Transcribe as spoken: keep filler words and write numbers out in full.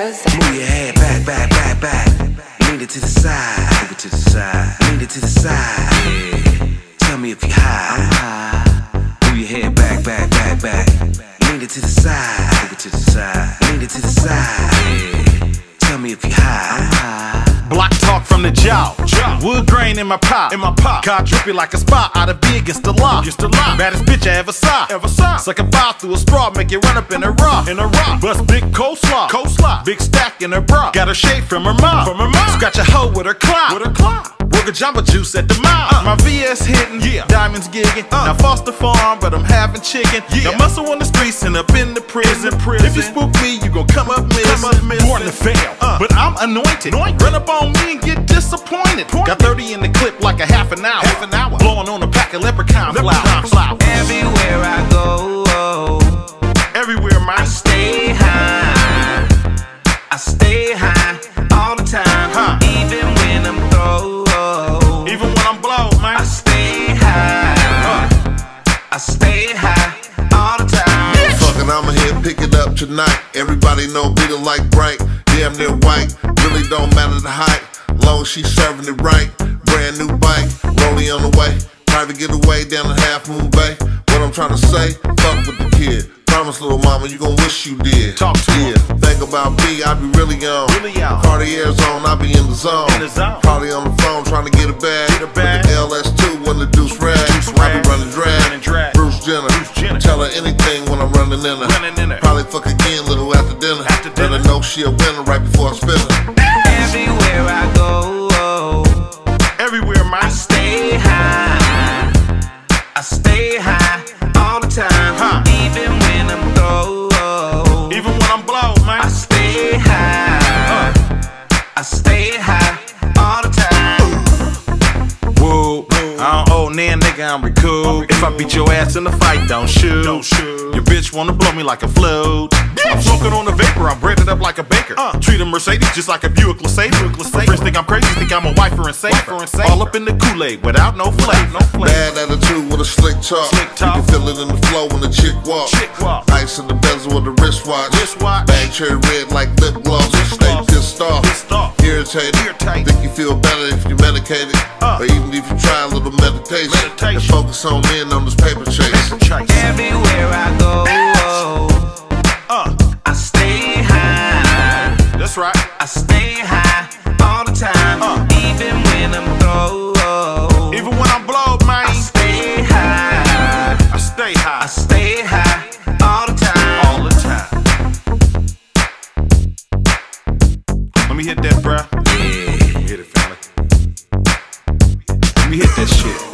Rose. Move your head back, back, back, back. Lean it to the side. Move it to the side. Lean it to the side. Yeah. Tell me if you high. I'm high. Move your head back, back, back, back. Lean it to the side. Move it to the side. Lean it to the side. Yeah. Tell me if you high. I'm high. Block talk from the jaw. Wood grain in my pot. In my pot. Car drippy like a spot out of B against the law. Against the law. Baddest bitch I ever saw. Ever saw. Suck a ball through a straw, make it run up in a raw. In a raw. Bust big coleslaw. Coleslaw. Big stack in her bra. Got her shade from her mom. From her mom. Scratch a hoe with her claw. With her claw. Work a Jamba Juice at the mall. Uh. My V S hitting. Yeah. Diamonds gigging. Uh. Now Foster Farm, but I'm having chicken. Yeah. Now muscle on the streets and up in the prison. prison. If you spook me, you gon' come up missing. Come up missing. Born to fail. Uh. But I'm anointed. anointed. Run up on me and get disappointed. Point. Got thirty in the clip like a half an hour. Half an hour. Blowing on a pack of leprechaun flowers. Flower. Everywhere I go, oh. Everywhere my I stay high. I stay high all the time. Huh. Even when I'm through. Even when I'm blow, man. I stay high. Huh. I stay high all the time. Yeah. Fucking, I'ma here pick it up tonight. Everybody know beat it like bright. Damn near white. Really don't matter the height. Long as she serving it right. Brand new bike. Rollie on the way. Private getaway down in Half Moon Bay. What I'm trying to say, fuck with the kid. Promise, little mama, you gon' wish you did. Talk to yeah. her. Think about me, I be really on. Really on. Cartier's on, I be in the zone. In the zone. Probably on the phone trying to get a bag. Get a bag. With the L S two when the deuce rag. Deuce I rag. be running drag. Running drag. Bruce Jenner. Bruce Jenner. Tell her anything when I'm running in her. Running in her. Probably fuck again, little after dinner. After dinner. Let her know she a winner right before I spin her. Everywhere I go, oh. Everywhere my I stay high. I stay high all the time. Huh. Even when I'm through. Even when I'm blow, man. I stay high. Uh. I stay high all the time. Whoa, I don't owe nan, nigga, I'm recool. If I beat your ass in the fight, don't shoot. Don't shoot. Your bitch wanna blow me like a flute. I'm smoking on the vapor, I'm breaded up like a baker. Uh. Treat a Mercedes just like a Buick LeSabre. My friends think I'm crazy, think I'm a wifer and safer. All up in the Kool-Aid without no flavor. No flavor. Bad attitude with a slick talk. Slick talk. You can feel it in the flow when the chick walk. Chick walk. Ice in the bezel with the wristwatch. Wristwatch. Bag cherry red like lip gloss. Lip Stay gloss. pissed off. Pissed off. Irritated. Irritated. Think you feel better if you medicated. Uh. Or even if you try a little meditation. Meditation. And focus on men on this paper chase. Paper chase. Everywhere I go, oh. Uh, I stay high. that's right. I stay high all the time. Uh. Even when I'm through. Even when I'm blow, man. I stay high. I stay I high. stay high all the time. All the time. Let me hit that, bruh. Yeah. Hit it, family. Let me hit that shit.